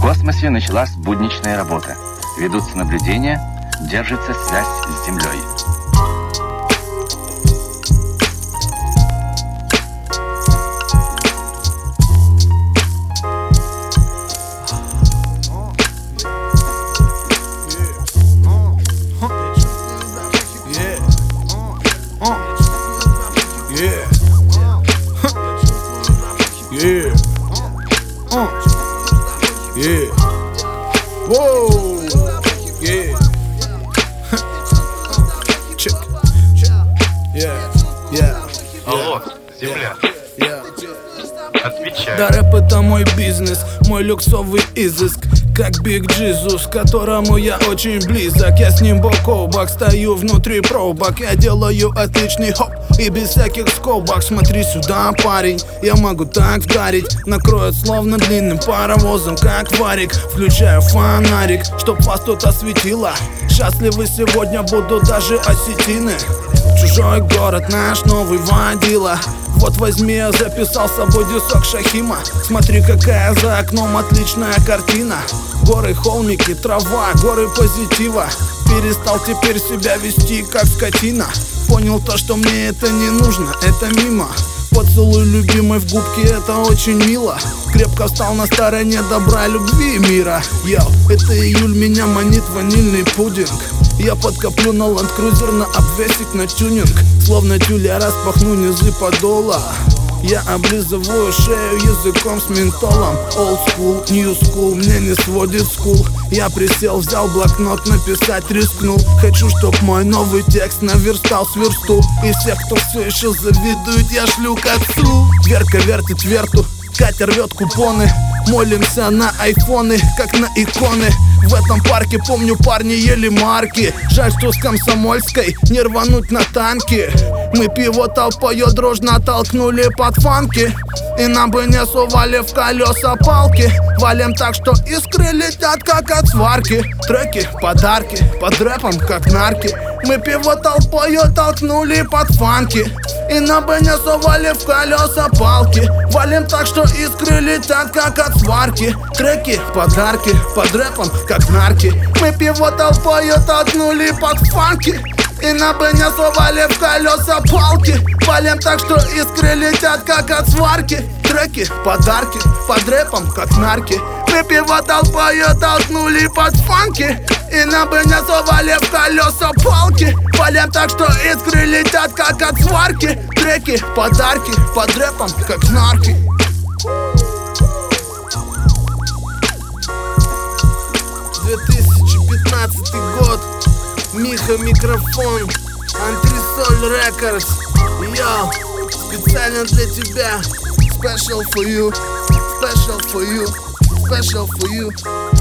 космосе началась будничная работа. Ведутся наблюдения, держится связь с Землей. Whoa, yeah. Check. Алло, Земля. Отвечай. Да, рэп это мой бизнес, мой люксовый изыск, как Биг Джизус, к которому я очень близок. Я с ним бок о бок, стою внутри пробок. Я делаю отличный хоп и без всяких скобок. Смотри сюда, парень, я могу так вдарить. Накроет словно длинным паровозом, как варик. Включаю фонарик, чтоб вас тут осветило. Счастливы сегодня будут даже осетины. Чужой город, наш новый водила. Вот возьми, я записал с собой дисок Шахима. Смотри, какая за окном отличная картина. Горы, холмики, трава, горы позитива. Перестал теперь себя вести как скотина. Понял то, что мне это не нужно, это мимо. Поцелуй любимой в губки, это очень мило. Крепко встал на стороне добра, любви и мира. Йоу, это июль, меня манит ванильный пудинг. Я подкоплю на ленд-крузер, на обвесик, на тюнинг. Словно тюль я распахну низы подола. Я облизываю шею языком с ментолом. Old school, new school, мне не сводит скул. Я присел, взял блокнот, написать рискнул. Хочу, чтоб мой новый текст наверстал с версту. И всех, кто все еще завидует, я шлю к отцу. Верка вертит верту, Катя рвет купоны. Молимся на айфоны, как на иконы. В этом парке, помню, парни ели марки. Жаль, что с Комсомольской не рвануть на танки. Мы пиво толпою дружно толкнули под фанки. И нам бы не сували в колеса палки. Валим так, что искры летят, как от сварки. Треки, подарки, под рэпом, как нарки. Мы пиво толпою толкнули под фанки. И нам бы не сували в колеса палки. Валим так, что искры летят, как от сварки. Треки, подарки, под рэпом, как нарки. Мы пиво толпою толкнули под фанки. И нам бы не сували в колеса палки. Валим так, что искры летят, как от сварки. Треки, подарки, под рэпом, как нарки. Мы пиво толпою толкнули под фанки. И нам бы не сували в колеса палки. Валим так, что искры летят, как от сварки. Треки, подарки, под рэпом, как нарки. 2015 год. Миха микрофон, Антресоль Рекордс. Йоу, специально для тебя. Special for you, special for you, special for you.